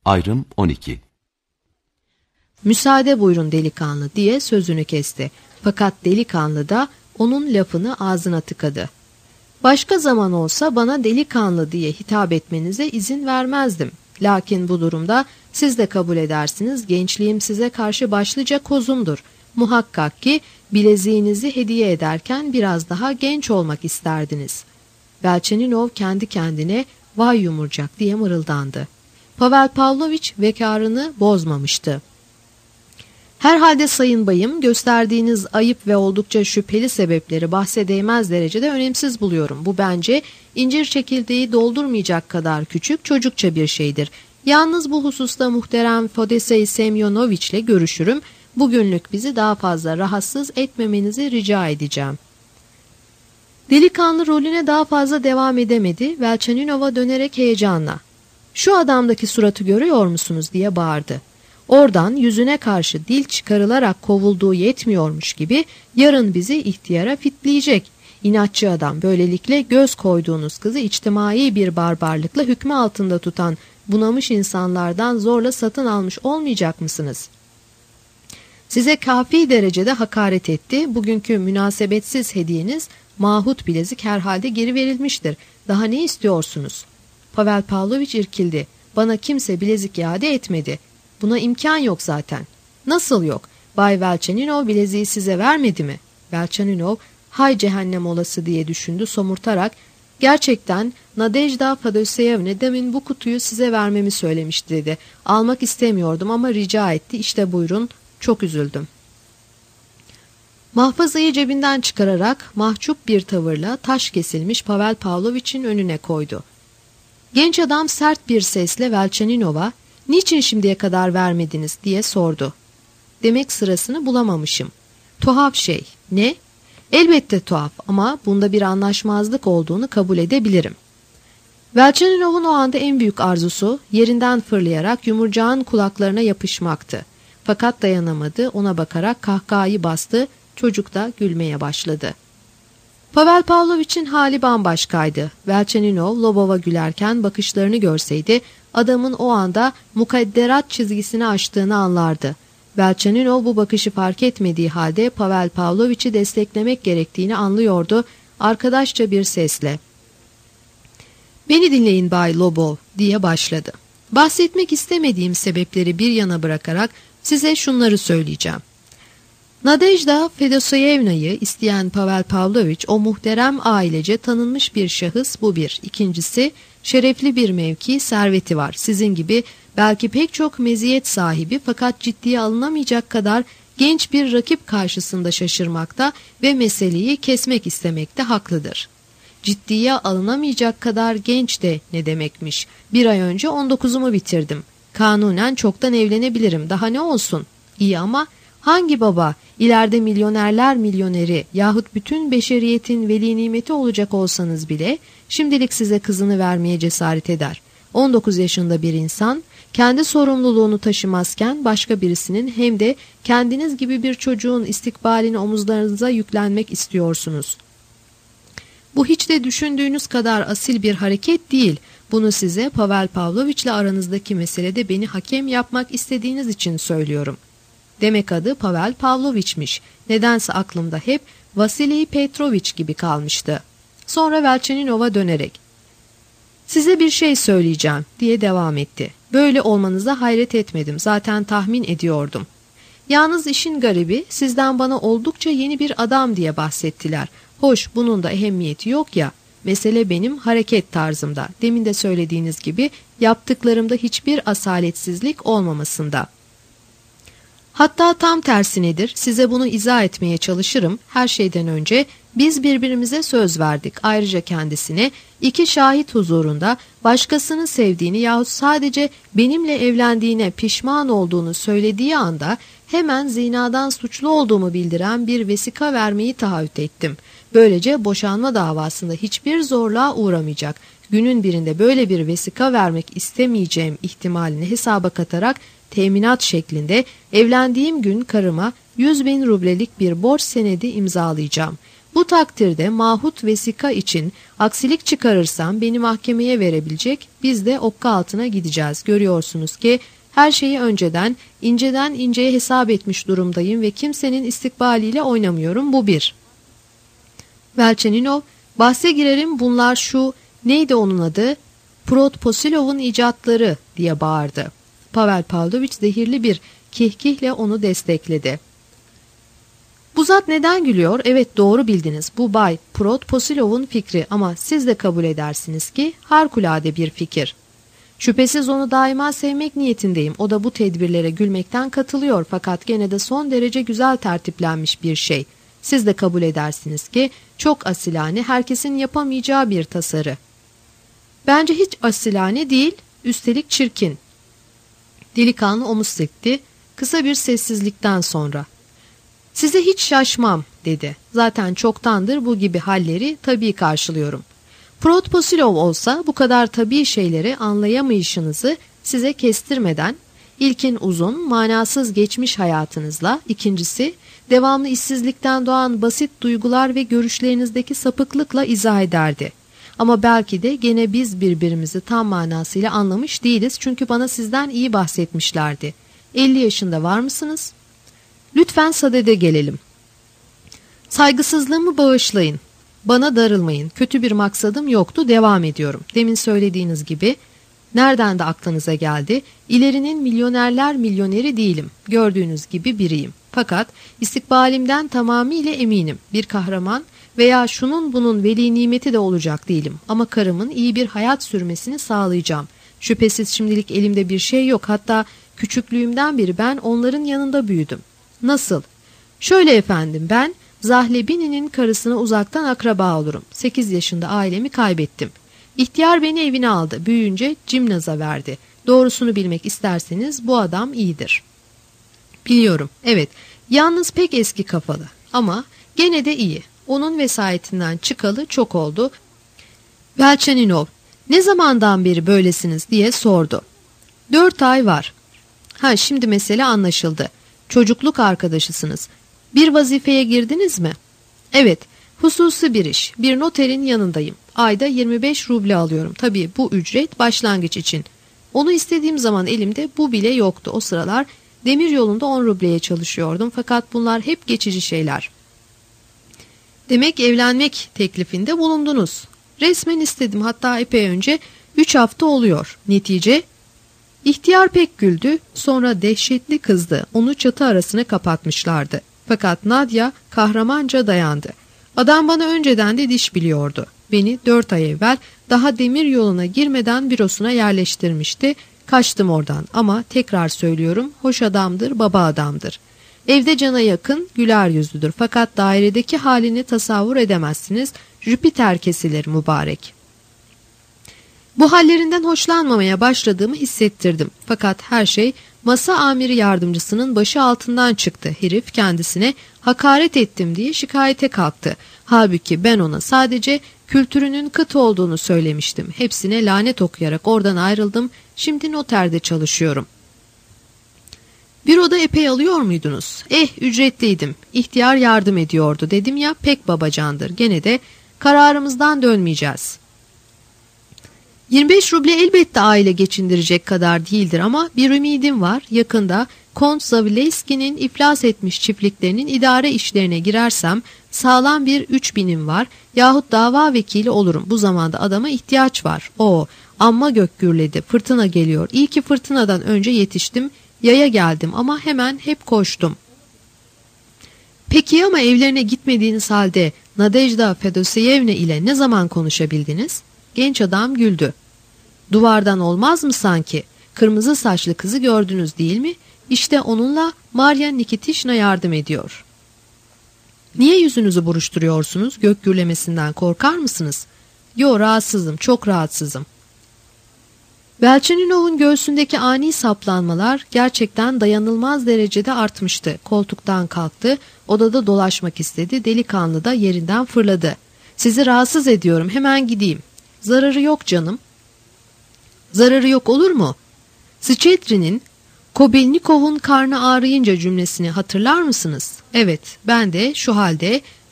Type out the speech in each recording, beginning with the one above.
Ayrım 12. "Müsaade buyurun delikanlı" diye sözünü kesti. Fakat delikanlı da onun lafını ağzına tıkadı. "Başka zaman olsa bana delikanlı diye hitap etmenize izin vermezdim. Lakin bu durumda siz de kabul edersiniz, gençliğim size karşı başlıca kozumdur. Muhakkak ki bileziğinizi hediye ederken biraz daha genç olmak isterdiniz." Velçeninov kendi kendine "Vay yumurcak" diye mırıldandı. Pavel Pavlovich vekarını bozmamıştı. "Herhalde sayın bayım, gösterdiğiniz ayıp ve oldukça şüpheli sebepleri bahse değmez derecede önemsiz buluyorum. Bu bence incir çekirdeği doldurmayacak kadar küçük, çocukça bir şeydir. Yalnız bu hususta muhterem Fodosey Semyonoviç'le görüşürüm. Bugünlük bizi daha fazla rahatsız etmemenizi rica edeceğim." Delikanlı rolüne daha fazla devam edemedi. Velçeninov'a dönerek heyecanla "Şu adamdaki suratı görüyor musunuz?" diye bağırdı. Oradan yüzüne karşı dil çıkarılarak kovulduğu yetmiyormuş gibi yarın bizi ihtiyara fitleyecek. İnatçı adam, böylelikle göz koyduğunuz kızı içtimai bir barbarlıkla hükmü altında tutan bunamış insanlardan zorla satın almış olmayacak mısınız? Size kafi derecede hakaret etti. Bugünkü münasebetsiz hediyeniz, mahut bilezik, herhalde geri verilmiştir. Daha ne istiyorsunuz? Pavel Pavlovich irkildi. "Bana kimse bilezik iade etmedi. Buna imkan yok zaten." "Nasıl yok? Bay Velçeninov bileziği size vermedi mi?" Velçeninov "Hay cehennem olası" diye düşündü somurtarak. "Gerçekten Nadejda Fedoseyevna demin bu kutuyu size vermemi söylemişti" dedi. "Almak istemiyordum ama rica etti. İşte buyurun. Çok üzüldüm." Mahfazayı cebinden çıkararak mahcup bir tavırla taş kesilmiş Pavel Pavlovich'in önüne koydu. Genç adam sert bir sesle Velçeninov'a "Niçin şimdiye kadar vermediniz?" diye sordu. "Demek sırasını bulamamışım. Tuhaf şey." "Ne?" "Elbette tuhaf ama bunda bir anlaşmazlık olduğunu kabul edebilirim." Velçeninov'un o anda en büyük arzusu yerinden fırlayarak yumurcağın kulaklarına yapışmaktı. Fakat dayanamadı, ona bakarak kahkahayı bastı, çocuk da gülmeye başladı. Pavel Pavlovich'in hali bambaşkaydı. Velçeninov Lobov'a gülerken bakışlarını görseydi adamın o anda mukadderat çizgisini aştığını anlardı. Velçeninov bu bakışı fark etmediği halde Pavel Pavlovich'i desteklemek gerektiğini anlıyordu. Arkadaşça bir sesle "Beni dinleyin Bay Lobov" diye başladı. "Bahsetmek istemediğim sebepleri bir yana bırakarak size şunları söyleyeceğim. Nadejda Fedoseyevna'yı isteyen Pavel Pavlovich o muhterem ailece tanınmış bir şahıs, bu bir. İkincisi, şerefli bir mevki, serveti var. Sizin gibi belki pek çok meziyet sahibi fakat ciddiye alınamayacak kadar genç bir rakip karşısında şaşırmakta ve meseleyi kesmek istemekte haklıdır." Ciddiye alınamayacak kadar genç de ne demekmiş? Bir ay önce 19'umu bitirdim. Kanunen çoktan evlenebilirim. Daha ne olsun? İyi ama hangi baba ileride milyonerler milyoneri yahut bütün beşeriyetin veli nimeti olacak olsanız bile şimdilik size kızını vermeye cesaret eder? 19 yaşında bir insan kendi sorumluluğunu taşımazken başka birisinin hem de kendiniz gibi bir çocuğun istikbalini omuzlarınıza yüklenmek istiyorsunuz. Bu hiç de düşündüğünüz kadar asil bir hareket değil. Bunu size Pavel Pavlovich'le aranızdaki meselede beni hakem yapmak istediğiniz için söylüyorum. Demek adı Pavel Pavlovich'miş. Nedense aklımda hep Vasily Petrovich gibi kalmıştı. Sonra Velçeninov'a dönerek "Size bir şey söyleyeceğim" diye devam etti. "Böyle olmanıza hayret etmedim. Zaten tahmin ediyordum. Yalnız işin garibi, sizden bana oldukça yeni bir adam diye bahsettiler. Hoş, bunun da ehemmiyeti yok ya. Mesele benim hareket tarzımda. Demin de söylediğiniz gibi yaptıklarımda hiçbir asaletsizlik olmamasında. Hatta tam tersinedir. Size bunu izah etmeye çalışırım. Her şeyden önce biz birbirimize söz verdik. Ayrıca kendisine 2 şahit huzurunda başkasını sevdiğini yahut sadece benimle evlendiğine pişman olduğunu söylediği anda hemen zinadan suçlu olduğumu bildiren bir vesika vermeyi taahhüt ettim. Böylece boşanma davasında hiçbir zorluğa uğramayacak. Günün birinde böyle bir vesika vermek istemeyeceğim ihtimalini hesaba katarak teminat şeklinde evlendiğim gün karıma 100.000 rublelik bir borç senedi imzalayacağım. Bu takdirde Mahut vesika için aksilik çıkarırsam beni mahkemeye verebilecek, biz de okka altına gideceğiz. Görüyorsunuz ki her şeyi önceden, inceden inceye hesap etmiş durumdayım ve kimsenin istikbaliyle oynamıyorum, bu bir. Velçeninov, bahse girerim, bunlar şu, neydi onun adı? Protposilov'un icatları diye bağırdı. Pavel Pavlovich zehirli bir kihkihle onu destekledi. Bu zat neden gülüyor? Evet, doğru bildiniz. Bu Bay Protposilov'un fikri, ama siz de kabul edersiniz ki harikulade bir fikir. Şüphesiz onu daima sevmek niyetindeyim. O da bu tedbirlere gülmekten katılıyor, fakat gene de son derece güzel tertiplenmiş bir şey. Siz de kabul edersiniz ki çok asilane, herkesin yapamayacağı bir tasarı. Bence hiç asilane değil, üstelik çirkin. Delikanlı omuz silkti, kısa bir sessizlikten sonra. Size hiç şaşmam, dedi. Zaten çoktandır bu gibi halleri tabii karşılıyorum. Protposilov olsa bu kadar tabii şeyleri anlayamayışınızı size kestirmeden, ilkin uzun, manasız geçmiş hayatınızla, ikincisi devamlı işsizlikten doğan basit duygular ve görüşlerinizdeki sapıklıkla izah ederdi. Ama belki de gene biz birbirimizi tam manasıyla anlamış değiliz, çünkü bana sizden iyi bahsetmişlerdi. 50 yaşında var mısınız? Lütfen sadede gelelim. Saygısızlığımı bağışlayın. Bana darılmayın. Kötü bir maksadım yoktu, devam ediyorum. Demin söylediğiniz gibi, nereden de aklınıza geldi? İlerinin milyonerler milyoneri değilim. Gördüğünüz gibi biriyim. Fakat istikbalimden tamamıyla eminim. Bir kahraman veya şunun bunun veli nimeti de olacak değilim. Ama karımın iyi bir hayat sürmesini sağlayacağım. Şüphesiz şimdilik elimde bir şey yok. Hatta küçüklüğümden beri ben onların yanında büyüdüm. Nasıl? Şöyle efendim, ben Zahlebini'nin karısına uzaktan akraba olurum. 8 yaşında ailemi kaybettim. İhtiyar beni evine aldı. Büyüyünce cimnaza verdi. Doğrusunu bilmek isterseniz bu adam iyidir. Biliyorum, evet. Yalnız pek eski kafalı. Ama gene de iyi. Onun vesayetinden çıkalı çok oldu. Velçeninov, ne zamandan beri böylesiniz diye sordu. 4 ay var. Şimdi mesele anlaşıldı. Çocukluk arkadaşısınız. Bir vazifeye girdiniz mi? Evet, hususi bir iş. Bir noterin yanındayım. Ayda 25 ruble alıyorum. Tabii bu ücret başlangıç için. Onu istediğim zaman elimde bu bile yoktu. O sıralar demir yolunda 10 rubleye çalışıyordum. Fakat bunlar hep geçici şeyler. Demek evlenmek teklifinde bulundunuz. Resmen istedim, hatta epey önce, 3 hafta oluyor. Netice? İhtiyar pek güldü, sonra dehşetli kızdı. Onu çatı arasına kapatmışlardı. Fakat Nadia kahramanca dayandı. Adam bana önceden de diş biliyordu. Beni 4 ay evvel daha demir yoluna girmeden bürosuna yerleştirmişti. Kaçtım oradan, ama tekrar söylüyorum, hoş adamdır, baba adamdır. Evde cana yakın, güler yüzlüdür. Fakat dairedeki halini tasavvur edemezsiniz. Jüpiter kesilir mübarek. Bu hallerinden hoşlanmamaya başladığımı hissettirdim. Fakat her şey masa amiri yardımcısının başı altından çıktı. Herif kendisine hakaret ettim diye şikayete kalktı. Halbuki ben ona sadece kültürünün kıt olduğunu söylemiştim. Hepsine lanet okuyarak oradan ayrıldım. Şimdi noterde çalışıyorum. Büroda epey alıyor muydunuz? Ücretliydim. İhtiyar yardım ediyordu. Dedim ya, pek babacandır. Gene de kararımızdan dönmeyeceğiz. 25 ruble elbette aile geçindirecek kadar değildir, ama bir ümidim var. Yakında Kont Zavileyski'nin iflas etmiş çiftliklerinin idare işlerine girersem sağlam bir 3000'im var, yahut dava vekili olurum. Bu zamanda adama ihtiyaç var. Amma gök gürledi, fırtına geliyor. İyi ki fırtınadan önce yetiştim, yaya geldim, ama hemen hep koştum. Peki ama evlerine gitmediğiniz halde Nadejda Fedoseyevna ile ne zaman konuşabildiniz? Genç adam güldü. Duvardan olmaz mı sanki? Kırmızı saçlı kızı gördünüz değil mi? İşte onunla Marya Nikitishna yardım ediyor. Niye yüzünüzü buruşturuyorsunuz? Gök gürlemesinden korkar mısınız? Yo, rahatsızım, çok rahatsızım. Velçeninov'un göğsündeki ani saplanmalar gerçekten dayanılmaz derecede artmıştı. Koltuktan kalktı, odada dolaşmak istedi, delikanlı da yerinden fırladı. Sizi rahatsız ediyorum, hemen gideyim. Zararı yok canım. Zararı yok olur mu? Sıçetri'nin Kobelnikov'un karnı ağrıyınca cümlesini hatırlar mısınız? Evet, ben de şu halde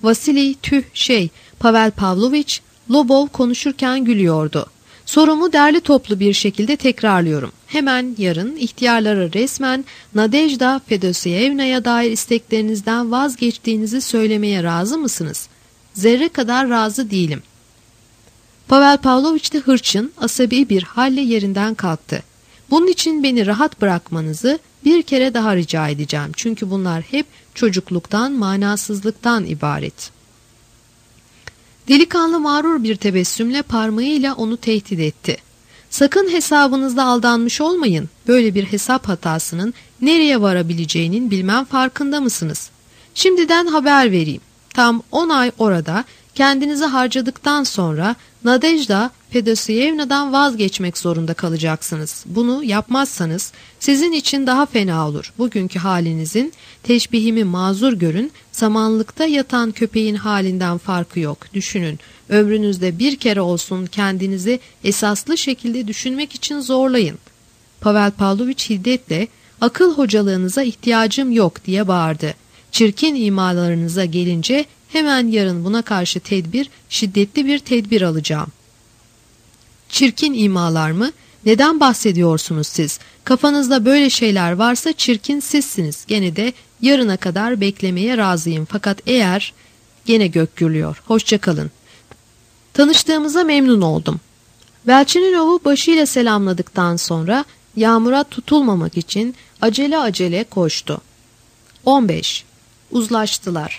Vasili Pavel Pavlovich, Lobov konuşurken gülüyordu. Sorumu derli toplu bir şekilde tekrarlıyorum. Hemen yarın ihtiyarlara resmen Nadejda Fedosyevna'ya dair isteklerinizden vazgeçtiğinizi söylemeye razı mısınız? Zerre kadar razı değilim. Pavel Pavlovich de hırçın, asabi bir halle yerinden kalktı. Bunun için beni rahat bırakmanızı bir kere daha rica edeceğim. Çünkü bunlar hep çocukluktan, manasızlıktan ibaret. Delikanlı mağrur bir tebessümle parmağıyla onu tehdit etti. Sakın hesabınızda aldanmış olmayın. Böyle bir hesap hatasının nereye varabileceğinin bilmem farkında mısınız? Şimdiden haber vereyim. Tam 10 ay orada kendinizi harcadıktan sonra Nadejda Fedosyevna'dan vazgeçmek zorunda kalacaksınız. Bunu yapmazsanız sizin için daha fena olur. Bugünkü halinizin, teşbihimi mazur görün, samanlıkta yatan köpeğin halinden farkı yok. Düşünün, ömrünüzde bir kere olsun kendinizi esaslı şekilde düşünmek için zorlayın. Pavel Pavlovich hiddetle, akıl hocalığınıza ihtiyacım yok diye bağırdı. Çirkin imalarınıza gelince hemen yarın buna karşı şiddetli bir tedbir alacağım. Çirkin imalar mı? Neden bahsediyorsunuz siz? Kafanızda böyle şeyler varsa çirkin sizsiniz. Gene de yarına kadar beklemeye razıyım. Fakat eğer... Gene gök gürlüyor. Hoşça kalın. Tanıştığımıza memnun oldum. Velçeninov'u başıyla selamladıktan sonra yağmura tutulmamak için acele koştu. 15. Uzlaştılar.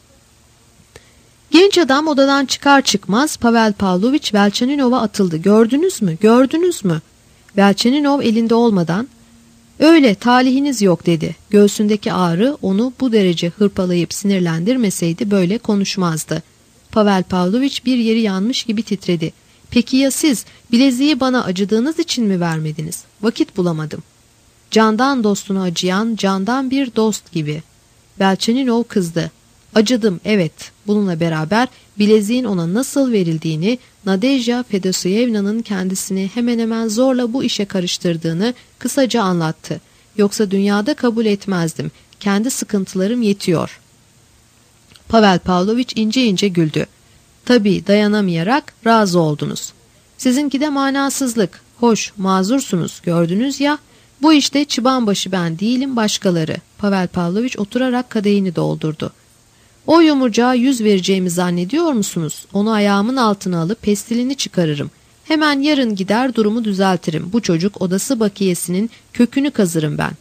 Genç adam odadan çıkar çıkmaz Pavel Pavlovich Velçeninov'a atıldı. Gördünüz mü? Velçeninov elinde olmadan öyle talihiniz yok dedi. Göğsündeki ağrı onu bu derece hırpalayıp sinirlendirmeseydi böyle konuşmazdı. Pavel Pavlovich bir yeri yanmış gibi titredi. Peki ya siz bileziği bana acıdığınız için mi vermediniz? Vakit bulamadım. Candan dostuna acıyan candan bir dost gibi. Velçeninov kızdı. Acıdım, evet. Bununla beraber bileziğin ona nasıl verildiğini, Nadejda Fedosyevna'nın kendisini hemen hemen zorla bu işe karıştırdığını kısaca anlattı. Yoksa dünyada kabul etmezdim. Kendi sıkıntılarım yetiyor. Pavel Pavlovich ince ince güldü. Tabii dayanamayarak razı oldunuz. Sizinki de manasızlık. Hoş, mazursunuz, gördünüz ya. Bu işte çıbanbaşı ben değilim, başkaları. Pavel Pavlovich oturarak kadehini doldurdu. O yumurcağa yüz vereceğimi zannediyor musunuz? Onu ayağımın altına alıp pestilini çıkarırım. Hemen yarın gider durumu düzeltirim. Bu çocuk odası bakiyesinin kökünü kazırım ben.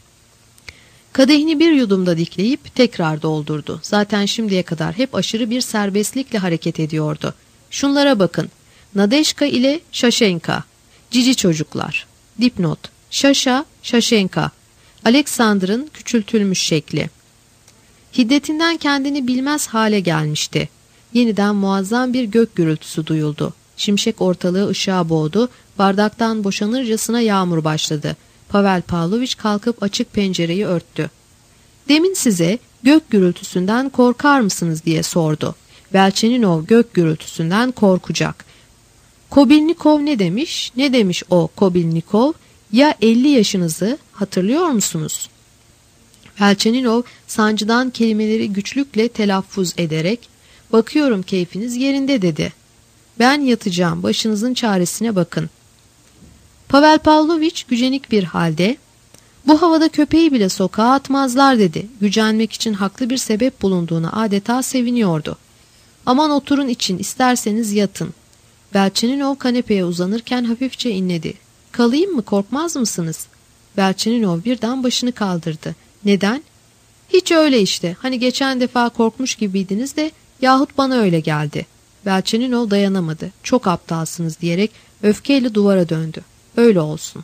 Kadehini bir yudumda dikleyip tekrar doldurdu. Zaten şimdiye kadar hep aşırı bir serbestlikle hareket ediyordu. Şunlara bakın. Nadeşka ile Şaşenka. Cici çocuklar. Dipnot. Şaşenka. Alexander'ın küçültülmüş şekli. Hiddetinden kendini bilmez hale gelmişti. Yeniden muazzam bir gök gürültüsü duyuldu. Şimşek ortalığı ışığa boğdu, bardaktan boşanırcasına yağmur başladı. Pavel Pavlovich kalkıp açık pencereyi örttü. Demin size gök gürültüsünden korkar mısınız diye sordu. Velçeninov gök gürültüsünden korkacak. Kobilnikov ne demiş? Ne demiş o Kobilnikov? Ya 50 yaşınızı hatırlıyor musunuz? Velçeninov sancıdan kelimeleri güçlükle telaffuz ederek bakıyorum keyfiniz yerinde dedi. Ben yatacağım, başınızın çaresine bakın. Pavel Pavlovich gücenik bir halde bu havada köpeği bile sokağa atmazlar dedi. Gücenmek için haklı bir sebep bulunduğuna adeta seviniyordu. Aman oturun için isterseniz yatın. Velçeninov kanepeye uzanırken hafifçe inledi. Kalayım mı, korkmaz mısınız? Velçeninov birden başını kaldırdı. Neden? Hiç öyle işte. Hani geçen defa korkmuş gibiydiniz de yahut bana öyle geldi. Velçeninov dayanamadı. Çok aptalsınız diyerek öfkeyle duvara döndü. Öyle olsun.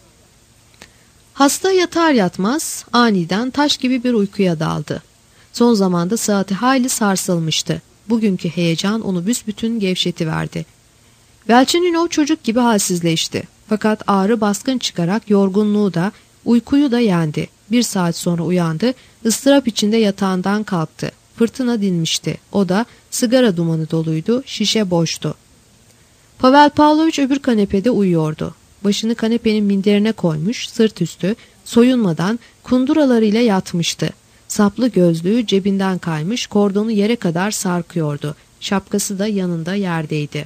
Hasta yatar yatmaz aniden taş gibi bir uykuya daldı. Son zamanda saati hayli sarsılmıştı. Bugünkü heyecan onu büsbütün gevşetiverdi. Velçeninov çocuk gibi halsizleşti. Fakat ağrı baskın çıkarak yorgunluğu da uykuyu da yendi. 1 saat sonra uyandı, ıstırap içinde yatağından kalktı. Fırtına dinmişti. O da sigara dumanı doluydu, şişe boştu. Pavel Pavlovich öbür kanepede uyuyordu. Başını kanepenin minderine koymuş, sırt üstü, soyunmadan kunduralarıyla yatmıştı. Saplı gözlüğü cebinden kaymış, kordonu yere kadar sarkıyordu. Şapkası da yanında yerdeydi.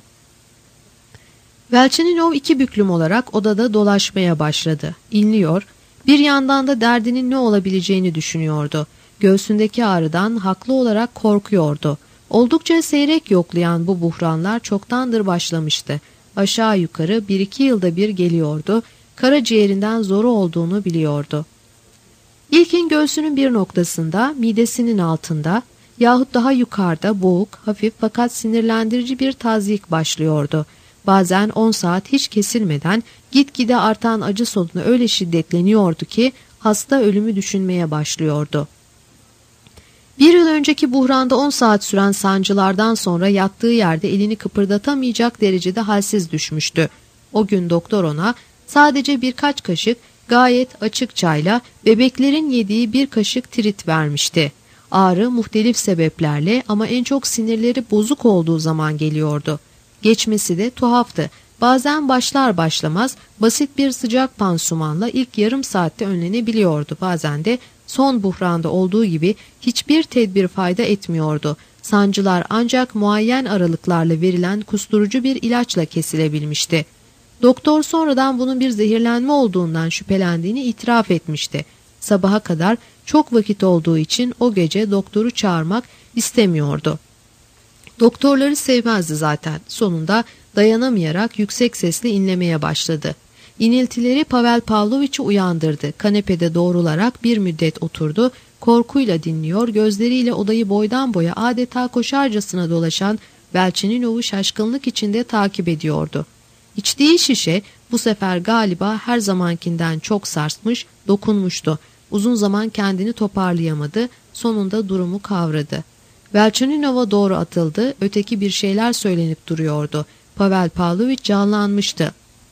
Velçeninov iki büklüm olarak odada dolaşmaya başladı. İnliyor, bir yandan da derdinin ne olabileceğini düşünüyordu. Göğsündeki ağrıdan haklı olarak korkuyordu. Oldukça seyrek yoklayan bu buhranlar çoktandır başlamıştı. Aşağı yukarı 1-2 yılda bir geliyordu. Karaciğerinden zoru olduğunu biliyordu. İlkin göğsünün bir noktasında, midesinin altında yahut daha yukarıda boğuk, hafif fakat sinirlendirici bir tazyik başlıyordu. Bazen 10 saat hiç kesilmeden gitgide artan acı sorunu öyle şiddetleniyordu ki hasta ölümü düşünmeye başlıyordu. Bir yıl önceki buhranda 10 saat süren sancılardan sonra yattığı yerde elini kıpırdatamayacak derecede halsiz düşmüştü. O gün doktor ona sadece birkaç kaşık gayet açık çayla bebeklerin yediği bir kaşık tirit vermişti. Ağrı muhtelif sebeplerle ama en çok sinirleri bozuk olduğu zaman geliyordu. Geçmesi de tuhaftı. Bazen başlar başlamaz basit bir sıcak pansumanla ilk yarım saatte önlenebiliyordu. Bazen de son buhranda olduğu gibi hiçbir tedbir fayda etmiyordu. Sancılar ancak muayyen aralıklarla verilen kusturucu bir ilaçla kesilebilmişti. Doktor sonradan bunun bir zehirlenme olduğundan şüphelendiğini itiraf etmişti. Sabaha kadar çok vakit olduğu için o gece doktoru çağırmak istemiyordu. Doktorları sevmezdi zaten. Sonunda dayanamayarak yüksek sesle inlemeye başladı. İniltileri Pavel Pavloviç'i uyandırdı. Kanepede doğrularak bir müddet oturdu. Korkuyla dinliyor, gözleriyle odayı boydan boya adeta koşarcasına dolaşan Velçeninov'u şaşkınlık içinde takip ediyordu. İçtiği şişe bu sefer galiba her zamankinden çok sarsmış, dokunmuştu. Uzun zaman kendini toparlayamadı, sonunda durumu kavradı. Velçeninov'a doğru atıldı, öteki bir şeyler söylenip duruyordu. Pavel Pavloviç canlanmıştı.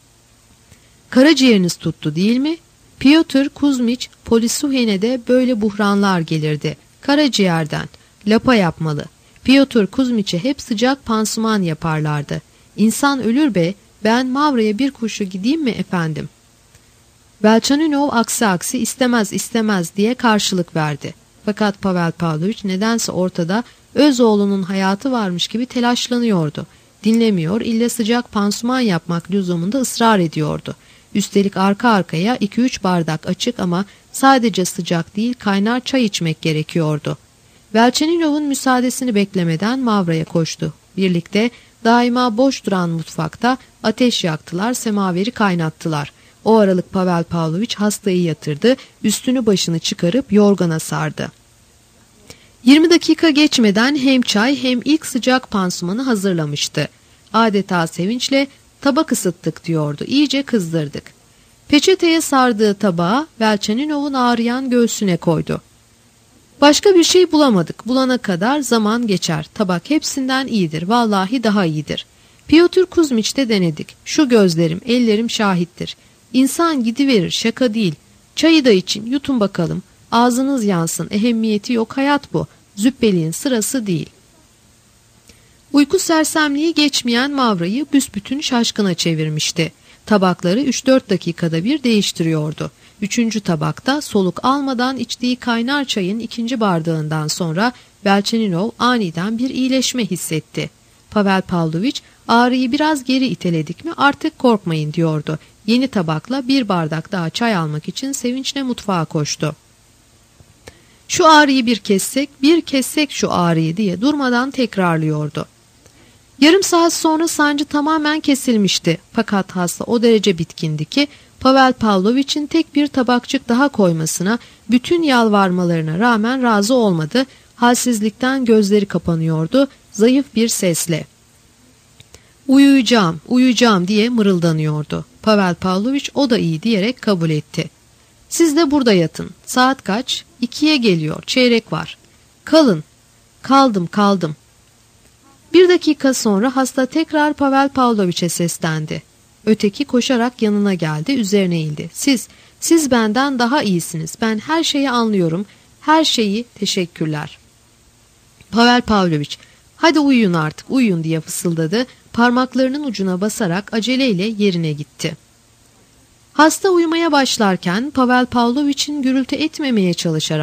Karaciğeriniz tuttu değil mi? Piotr Kuzmiç Polisuhene'de böyle buhranlar gelirdi. Karaciğerden. Lapa yapmalı. Piotr Kuzmiç'e hep sıcak pansuman yaparlardı. İnsan ölür be, ben Mavra'ya bir kurşu gideyim mi efendim? Velçaninov aksi istemez diye karşılık verdi. Fakat Pavel Pavloviç nedense ortada öz oğlunun hayatı varmış gibi telaşlanıyordu. Dinlemiyor, ille sıcak pansuman yapmak lüzumunda ısrar ediyordu. Üstelik arka arkaya 2-3 bardak açık ama sadece sıcak değil kaynar çay içmek gerekiyordu. Velçeninov'un müsaadesini beklemeden Mavra'ya koştu. Birlikte daima boş duran mutfakta ateş yaktılar, semaveri kaynattılar. O aralık Pavel Pavloviç hastayı yatırdı, üstünü başını çıkarıp yorgana sardı. 20 dakika geçmeden hem çay hem ilk sıcak pansumanı hazırlamıştı. Adeta sevinçle tabak ısıttık diyordu, iyice kızdırdık. Peçeteye sardığı tabağı Velçeninov'un ağrıyan göğsüne koydu. Başka bir şey bulamadık, bulana kadar zaman geçer, tabak hepsinden iyidir, vallahi daha iyidir. Piotr Kuzmiç'te denedik, şu gözlerim, ellerim şahittir. İnsan gidiverir, şaka değil. Çayı da için, yutun bakalım. Ağzınız yansın, ehemmiyeti yok, hayat bu. Züppeliğin sırası değil. Uyku sersemliği geçmeyen Mavra'yı büsbütün şaşkına çevirmişti. Tabakları 3-4 dakikada bir değiştiriyordu. 3. tabakta soluk almadan içtiği kaynar çayın 2. bardağından sonra Velçeninov aniden bir iyileşme hissetti. Pavel Pavloviç ağrıyı biraz geri iteledik mi artık korkmayın diyordu. Yeni tabakla bir bardak daha çay almak için sevinçle mutfağa koştu. Şu ağrıyı bir kessek şu ağrıyı diye durmadan tekrarlıyordu. Yarım saat sonra sancı tamamen kesilmişti. Fakat hasta o derece bitkindi ki Pavel Pavloviç'in tek bir tabakçık daha koymasına bütün yalvarmalarına rağmen razı olmadı. Halsizlikten gözleri kapanıyordu zayıf bir sesle. Uyuyacağım diye mırıldanıyordu. Pavel Pavloviç o da iyi diyerek kabul etti. Siz de burada yatın. Saat kaç? 2'ye geliyor. Çeyrek var. Kalın. Kaldım. Bir dakika sonra hasta tekrar Pavel Pavloviç'e seslendi. Öteki koşarak yanına geldi, üzerine eğildi. Siz benden daha iyisiniz. Ben her şeyi anlıyorum. Her şeyi, teşekkürler. Pavel Pavloviç, hadi uyuyun artık, uyuyun diye fısıldadı. Parmaklarının ucuna basarak aceleyle yerine gitti. Hasta uyumaya başlarken Pavel Pavloviç'in gürültü etmemeye çalışarak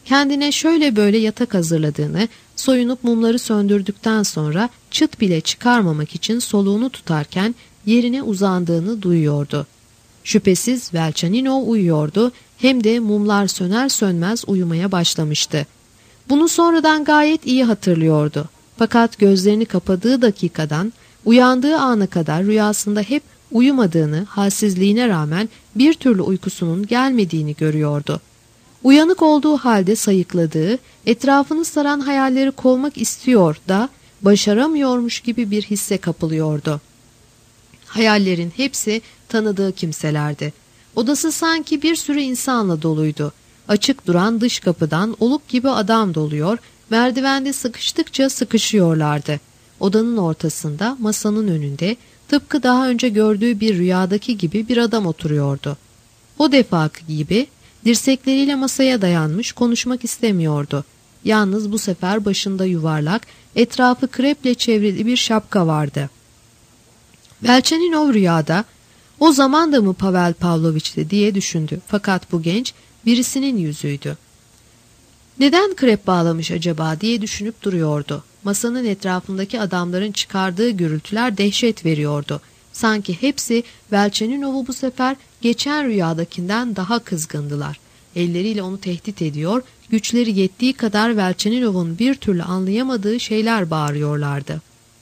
kendine şöyle böyle yatak hazırladığını, soyunup mumları söndürdükten sonra çıt bile çıkarmamak için soluğunu tutarken yerine uzandığını duyuyordu. Şüphesiz Velçaninov uyuyordu, hem de mumlar söner sönmez uyumaya başlamıştı. Bunu sonradan gayet iyi hatırlıyordu. Fakat gözlerini kapadığı dakikadan uyandığı ana kadar rüyasında hep uyumadığını, halsizliğine rağmen bir türlü uykusunun gelmediğini görüyordu. Uyanık olduğu halde sayıkladığı, etrafını saran hayalleri kovmak istiyor da başaramıyormuş gibi bir hisse kapılıyordu. Hayallerin hepsi tanıdığı kimselerdi. Odası sanki bir sürü insanla doluydu. Açık duran dış kapıdan oluk gibi adam doluyor, merdivende sıkıştıkça sıkışıyorlardı. Odanın ortasında, masanın önünde, tıpkı daha önce gördüğü bir rüyadaki gibi bir adam oturuyordu. O defaki gibi dirsekleriyle masaya dayanmış, konuşmak istemiyordu. Yalnız bu sefer başında yuvarlak, etrafı kreple çevrili bir şapka vardı. Velçaninov rüyada, o zaman da mı Pavel Pavloviç'ti diye düşündü. Fakat bu genç birisinin yüzüydü. Neden krep bağlamış acaba diye düşünüp duruyordu. Masanın etrafındaki adamların çıkardığı gürültüler dehşet veriyordu. Sanki hepsi Velçaninov'u bu sefer geçen rüyadakinden daha kızgındılar. Elleriyle onu tehdit ediyor, güçleri yettiği kadar Velçaninov'un bir türlü anlayamadığı şeyler bağırıyorlardı.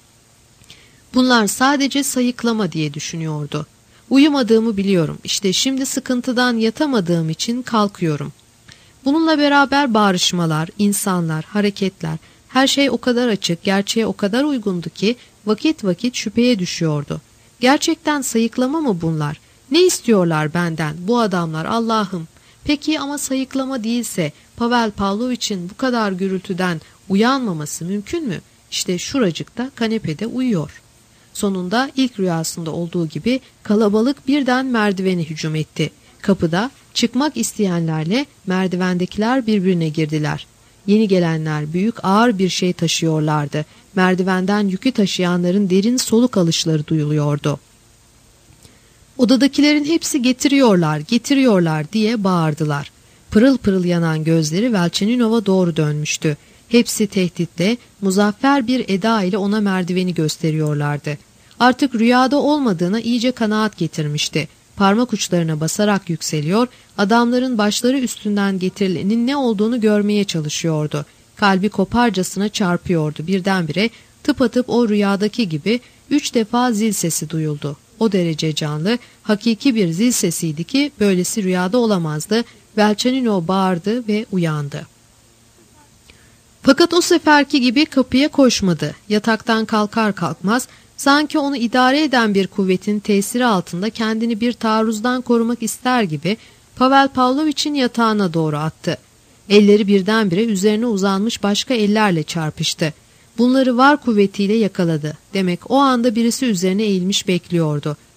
Bunlar sadece sayıklama diye düşünüyordu. Uyumadığımı biliyorum, işte şimdi sıkıntıdan yatamadığım için kalkıyorum. Bununla beraber bağrışmalar, insanlar, hareketler, her şey o kadar açık, gerçeğe o kadar uygundu ki vakit vakit şüpheye düşüyordu. Gerçekten sayıklama mı bunlar? Ne istiyorlar benden bu adamlar Allah'ım? Peki ama sayıklama değilse Pavel Pavloviç'in bu kadar gürültüden uyanmaması mümkün mü? İşte şuracıkta kanepede uyuyor. Sonunda ilk rüyasında olduğu gibi kalabalık birden merdivene hücum etti. Kapıda çıkmak isteyenlerle merdivendekiler birbirine girdiler. Yeni gelenler büyük ağır bir şey taşıyorlardı. Merdivenden yükü taşıyanların derin soluk alışları duyuluyordu. Odadakilerin hepsi getiriyorlar, getiriyorlar diye bağırdılar. Pırıl pırıl yanan gözleri Velçaninov'a doğru dönmüştü. Hepsi tehditle, muzaffer bir eda ile ona merdiveni gösteriyorlardı. Artık rüyada olmadığına iyice kanaat getirmişti. Parmak uçlarına basarak yükseliyor, adamların başları üstünden getirilenin ne olduğunu görmeye çalışıyordu. Kalbi koparcasına çarpıyordu. Birdenbire tıpatıp o rüyadaki gibi 3 defa zil sesi duyuldu. O derece canlı, hakiki bir zil sesiydi ki böylesi rüyada olamazdı. Velçaninov bağırdı ve uyandı. Fakat o seferki gibi kapıya koşmadı. Yataktan kalkar kalkmaz, sanki onu idare eden bir kuvvetin tesiri altında kendini bir taarruzdan korumak ister gibi Pavel Pavloviç'in yatağına doğru attı. Elleri birdenbire üzerine uzanmış başka ellerle çarpıştı. Bunları var kuvvetiyle yakaladı. Demek o anda birisi üzerine eğilmiş bekliyordu.